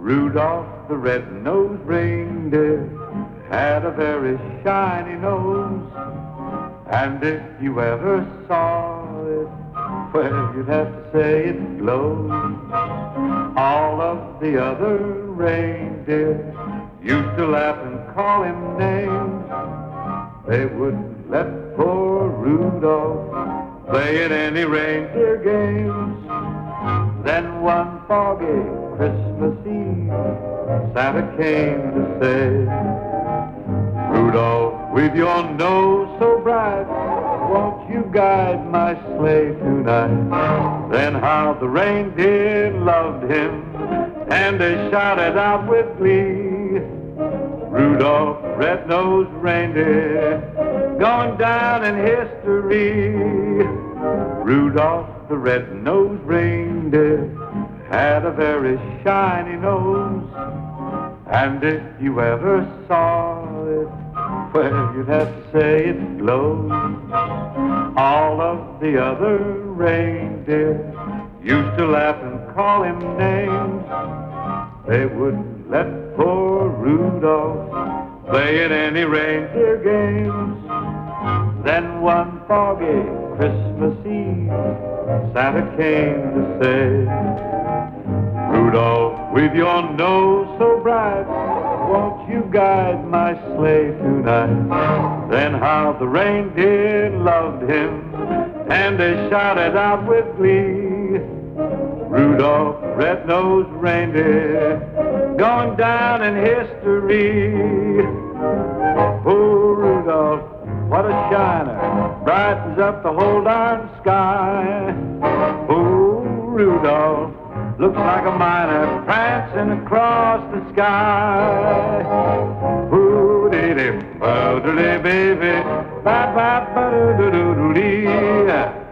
Rudolph the red-nosed reindeer had a very shiny nose, and if you ever saw it, well, you'd have to say it glows. All of the other reindeer used to laugh and call him names. They wouldn't let poor Rudolph play at any reindeer games. Then one foggy Christmas Eve, Santa came to say, Rudolph, with your nose so bright, won't you guide my sleigh tonight? Then how the reindeer loved him, and they shouted out with glee, Rudolph, red-nosed reindeer, going down in history. Rudolph the red-nosed reindeer had a very shiny nose, and if you ever saw it, well, you'd have to say it glows. All of the other reindeer used to laugh and call him names. They wouldn't let poor Rudolph play at any reindeer games. Then one foggy Christmas Eve, Santa came to say, Rudolph, with your nose so bright, won't you guide my sleigh tonight? Then how the reindeer loved him, and they shouted out with glee, Rudolph, red-nosed reindeer, going down in history. Oh, Rudolph, what a shiner, brightens up the whole darn sky. Oh, Rudolph, looks like a miner prancing across the sky. Hoo-dee-dee, ba-dee-dee, baby, ba-ba-ba-doo-doo-doo-dee.